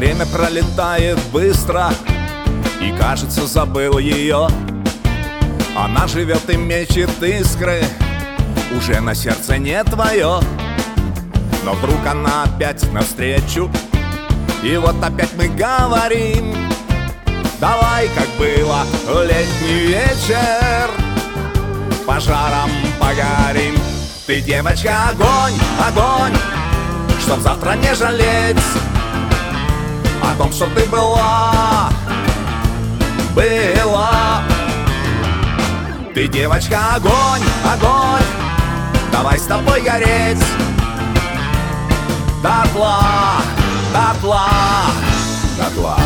Время пролетает быстро, и кажется, забыл ее. Она живет и мечет искры, уже на сердце не твое. Но вдруг она опять навстречу, и вот опять мы говорим: давай, как было в летний вечер, пожаром погорим. Ты, девочка, огонь, огонь, чтоб завтра не жалеть о том, что ты была. Ты, девочка, огонь, огонь, давай с тобой гореть дотла, дотла, дотла.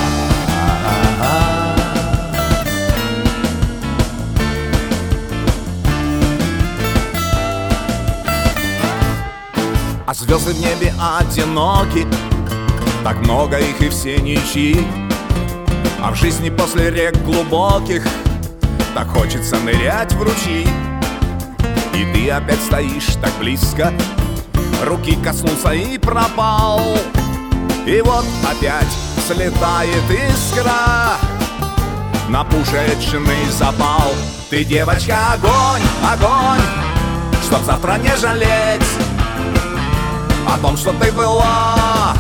А звезды в небе одиноки, так много их и все ничьи. А в жизни после рек глубоких так хочется нырять в ручьи. И ты опять стоишь так близко, руки коснулся и пропал. И вот опять слетает искра на пушечный запал. Ты, девочка, огонь, огонь, чтоб завтра не жалеть о том, что ты была.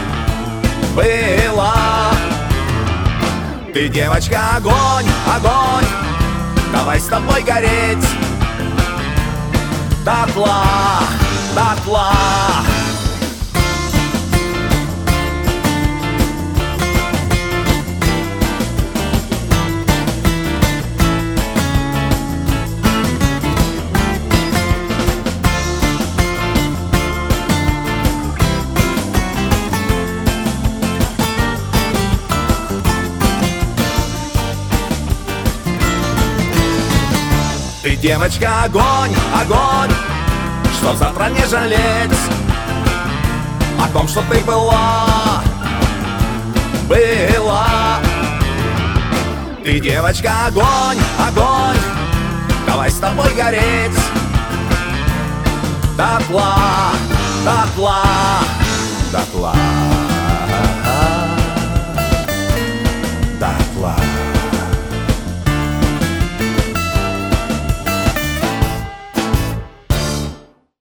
Ты, девочка, огонь, огонь, давай с тобой гореть дотла, дотла. Ты, девочка, огонь, огонь, чтоб завтра не жалеть о том, что ты была. Ты, девочка, огонь, огонь, давай с тобой гореть дотла, дотла.